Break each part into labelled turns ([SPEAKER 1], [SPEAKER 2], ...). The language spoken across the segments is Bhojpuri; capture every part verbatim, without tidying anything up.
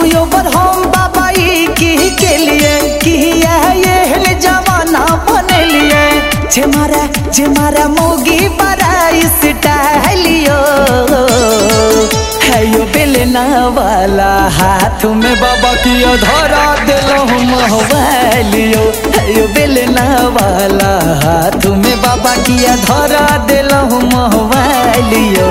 [SPEAKER 1] सोचो बर हम बाबा की के लिए कि ये जमाना बने लिए जे मारा जे मारा मोगी बड़ा स्टाइलियो है यो बेलना वाला हाथ में बाबा की धरा दिलो मोबाइलियो है यो बेलना वाला हाथ में बाबा की धरा दिलो मोबाइलियो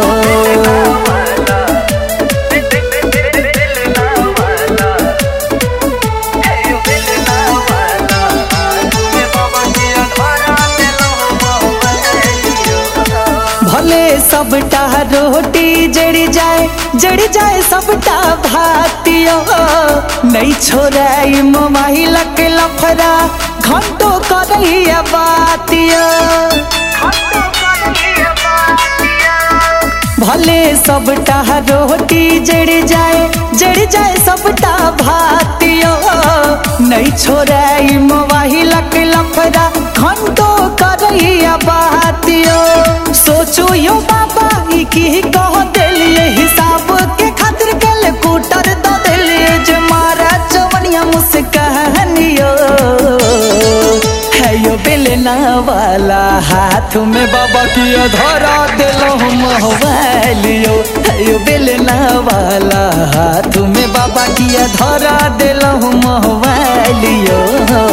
[SPEAKER 1] भले सबटा रोटी जड़ जाए जड़ जाए सबटा भातियो नहीं छोड़ाई मोबाइल के लफड़ा घंटो करैया बातियो भले सबटा रोटी जड़ जाए जड़ जाए सबटा भातियो नहीं छोड़ाई मोबाइल के लफड़ा घंटो करैया बातियो सोचो यो बाबा की कह दिलिए हिसाब के खातिर कैलकुलेटर दो दिलिए जे मारा चवनिया मुस्कानियो है यो बेलना वाला हाथ में बाबा की धरा दिलो मोबाइलियो है यो बेलना वाला हाथ में बाबा की धरा दिलो मोबाइलियो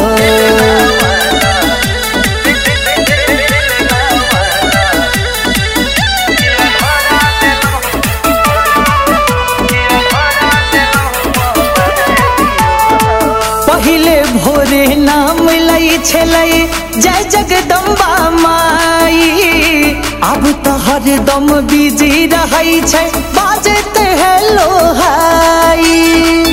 [SPEAKER 1] पहिले भोरे नाम लई छलै जय जगदम्बा माई अब तो हरदम बिजी रहै छै बाजत हेलो हाई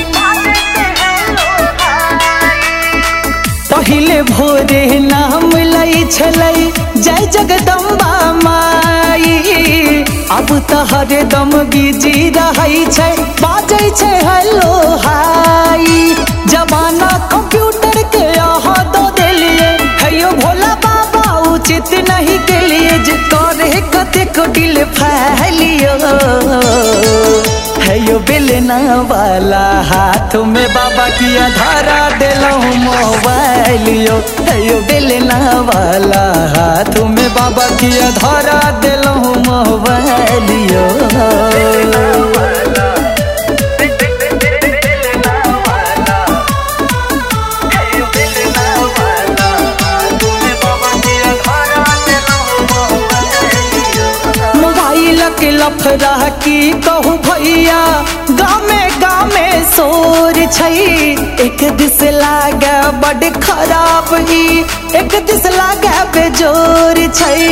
[SPEAKER 1] पहिले भोरे नाम लई छलै जय जगदम्बा माई अब तो हरदम बिजी रहै छै बाजै छै हेलो हाई जमाना कंप्यूटर के यहाँ दो दिलिए है यो भोला बाबा उचित नहीं के लिए जे करे कते को दिल फैलियो है यो बेलना वाला हाथ में बाबा की धरा दिलो मोबाइलियो है यो बेलना वाला हाथ में बाबा की धरा दिलो मोबाइलियो के लफड़ा की कहू भैया गामे गामे शोर छै एक दिस लागे बड़ खराब ही एक दिस लागे बेजोर छै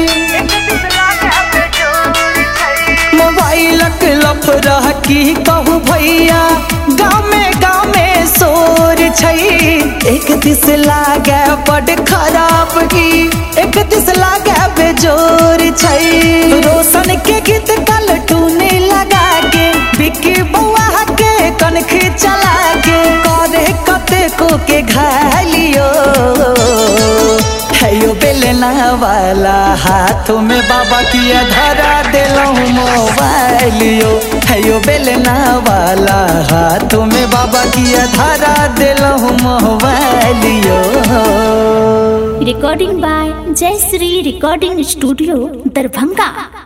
[SPEAKER 1] मोबाइल के लफड़ा की कहू भैया गामे गामे शोर छै एक दिस लागे बड़ खराब ही एक दिस लागे बेजोर छै रोशन के गीत कल टूने लगा के बिकी बउआ के कनखी चला के करे कते को के घालियो है यो बेलना वाला हाथ में बाबा की धरा दिलो मोबाइलियो है यो बेलना वाला हाथ में बाबा की धरा दिलो मोबाइलियो।
[SPEAKER 2] रिकॉर्डिंग बाय जय श्री रिकॉर्डिंग स्टूडियो दरभंगा।